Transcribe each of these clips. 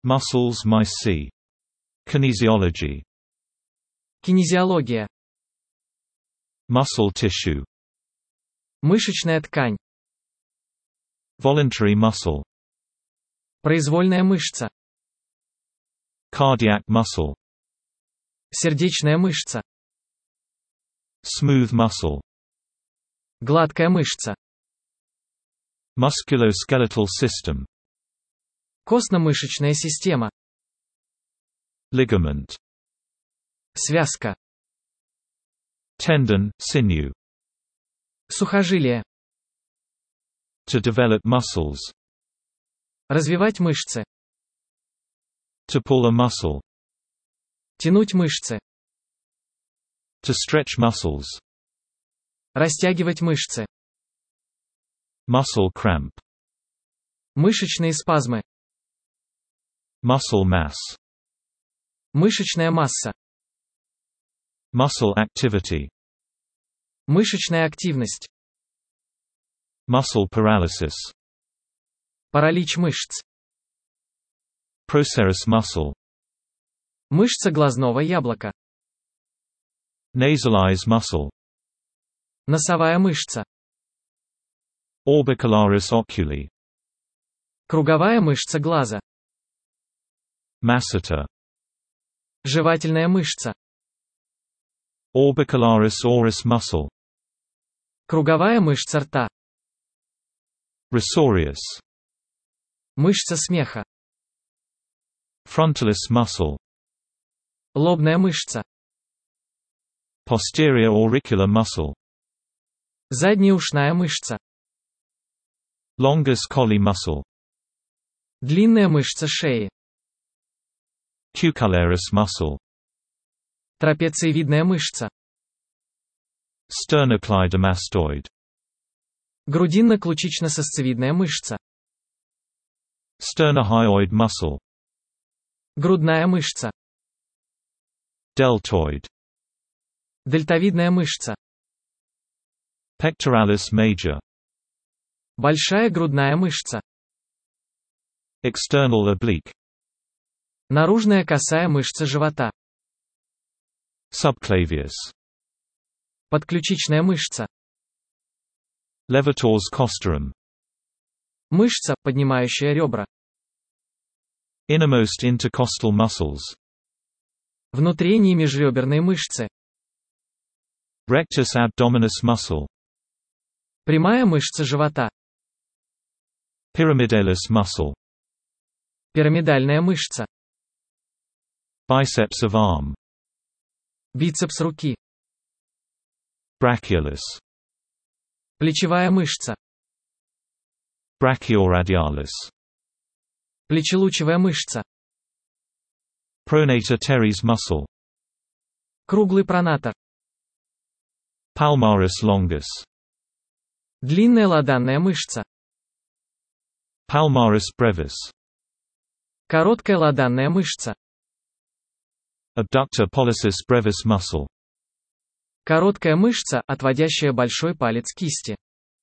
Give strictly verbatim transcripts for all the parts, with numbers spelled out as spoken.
Muscles mysi. Kinesiology. Кинезиология. Muscle tissue. Мышечная ткань. Voluntary muscle. Произвольная мышца. Cardiac muscle. Сердечная мышца. Smooth muscle. Гладкая мышца. Musculoskeletal system. Костно-мышечная система. Ligament. Связка. Tendon, sinew. Сухожилие. To develop muscles. Развивать мышцы. To pull a muscle. Тянуть мышцы. To stretch muscles. Растягивать мышцы. Muscle cramp. Мышечные спазмы. Muscle mass. Мышечная масса. Muscle activity. Мышечная активность. Muscle paralysis. Паралич мышц. Procerus muscle. Мышца глазного яблока. Nasalize muscle. Носовая мышца. Orbicularis oculi. Круговая мышца глаза. Masseter. Жевательная мышца. Orbicularis oris muscle. Круговая мышца рта. Risorius. Мышца смеха. Frontalis muscle. Лобная мышца. Posterior auricular muscle. Заднеушная мышца. Longus colli muscle. Длинная мышца шеи. Cucullaris muscle. Трапециевидная мышца. Sternocleidomastoid. Грудинно-ключично-сосцевидная мышца. Sternohyoid muscle. Грудная мышца. Deltoid. Дельтовидная мышца. Pectoralis major. Большая грудная мышца. External oblique. Наружная косая мышца живота. Subclavius. Подключичная мышца. Levator's costorum. Мышца, поднимающая ребра. Innermost intercostal muscles. Внутренние межреберные мышцы. Rectus abdominis muscle. Прямая мышца живота. Pyramidalis muscle. Пирамидальная мышца. Biceps of arm. Бицепс руки. Brachialis. Плечевая мышца. Brachioradialis. Плечелучевая мышца. Pronator teres muscle. Круглый пронатор. Palmaris longus. Длинная ладанная мышца. Palmaris brevis. Короткая ладанная мышца. Abductor pollicis brevis muscle. Короткая мышца, отводящая большой палец кисти.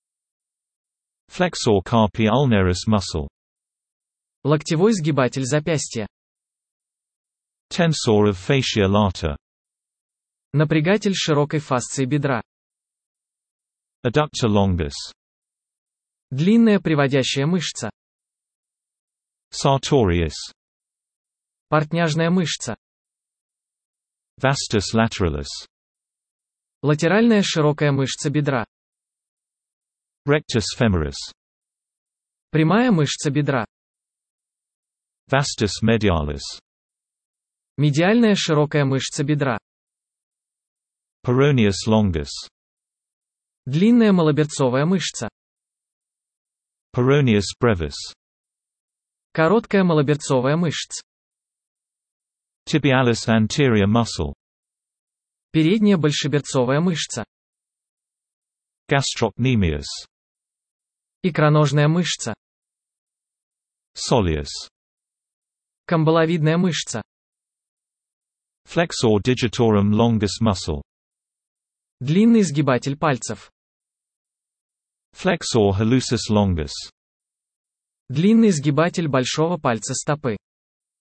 Flexor carpi ulnaris muscle. Локтевой сгибатель запястья. Tensor of fascia lata. Напрягатель широкой фасции бедра. Adductor longus. Длинная приводящая мышца. Sartorius. Портняжная мышца. Vastus lateralis. Латеральная широкая мышца бедра. Rectus femoris. Прямая мышца бедра. Vastus medialis. Медиальная широкая мышца бедра. Peroneus longus. Длинная малоберцовая мышца. Peroneus brevis. Короткая малоберцовая мышца. Tibialis anterior muscle. Передняя большеберцовая мышца. Gastrocnemius. Икроножная мышца. Soleus. Камбаловидная мышца. Flexor digitorum longus muscle. Длинный сгибатель пальцев. Flexor hallucis longus. Длинный сгибатель большого пальца стопы.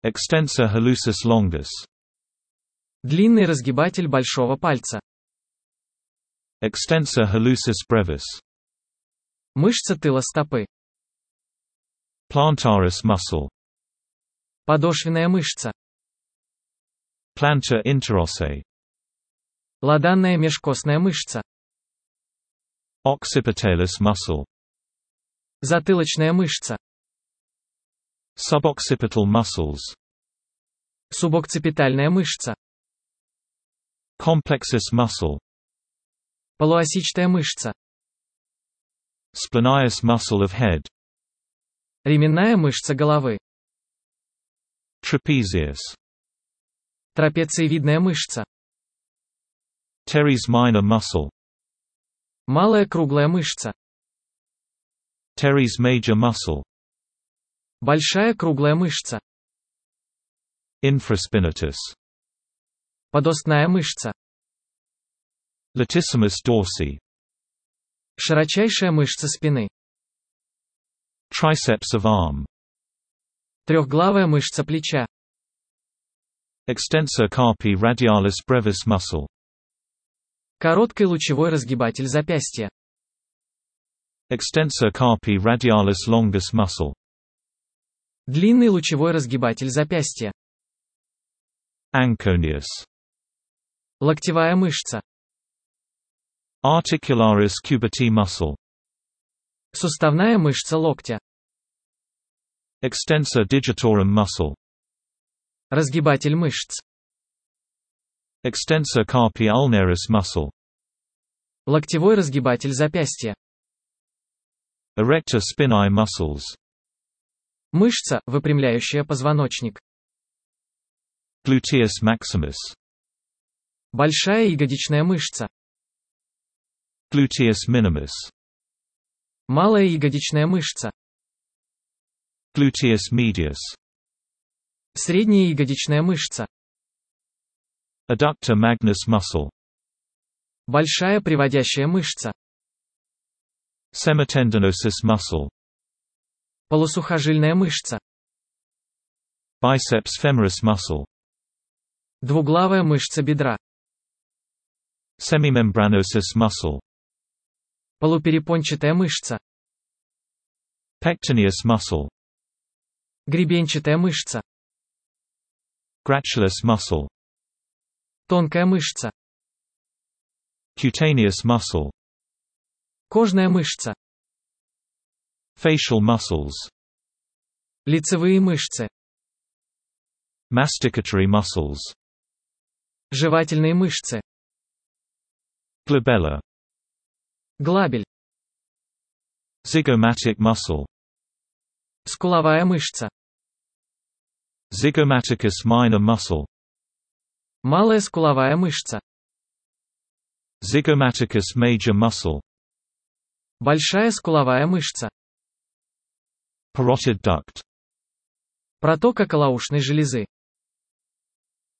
Extensor hallucis longus. Длинный разгибатель большого пальца. Extensor hallucis brevis. Мышца тыла стопы. Plantaris muscle. Подошвенная мышца. Plantar interossae. Ладанная межкостная мышца. Occipitalis muscle. Затылочная мышца. Suboccipital muscles. Субокципитальная мышца. Complexus muscle. Полуосичная мышца. Splenius muscle of head. Ременная мышца головы. Trapezius. Трапециевидная мышца. Teres minor muscle. Малая круглая мышца. Teres major muscle. Большая круглая мышца. Infraspinatus. Подостная мышца. Latissimus dorsi. Широчайшая мышца спины. Triceps of arm. Трехглавая мышца плеча. Extensor carpi radialis brevis muscle. Короткий лучевой разгибатель запястья. Extensor carpi radialis longus muscle. Длинный лучевой разгибатель запястья. Anconius. Локтевая мышца. Articularis cubiti muscle. Суставная мышца локтя. Extensor digitorum muscle. Разгибатель мышц. Extensor carpi ulnaris muscle. Локтевой разгибатель запястья. Erector spinae muscles. Мышца, выпрямляющая позвоночник. Gluteus maximus. Большая ягодичная мышца. Gluteus minimus. Малая ягодичная мышца. Gluteus medius. Средняя ягодичная мышца. Adductor magnus muscle. Большая приводящая мышца. Semitendinosus muscle. Полусухожильная мышца. Biceps femoris muscle. Двуглавая мышца бедра. Semimembranosus muscle. Полуперепончатая мышца. Pectineus muscle. Гребенчатая мышца. Gratulus muscle. Тонкая мышца. Cutaneous muscle. Кожная мышца. Facial muscles. Лицевые мышцы. Masticatory muscles. Жевательные мышцы. Glabella. Глабель. Zygomatic muscle. Скуловая мышца. Zygomaticus minor muscle. Малая скуловая мышца. Zygomaticus major muscle. Большая скуловая мышца. Parotid duct. Протока колоушной железы.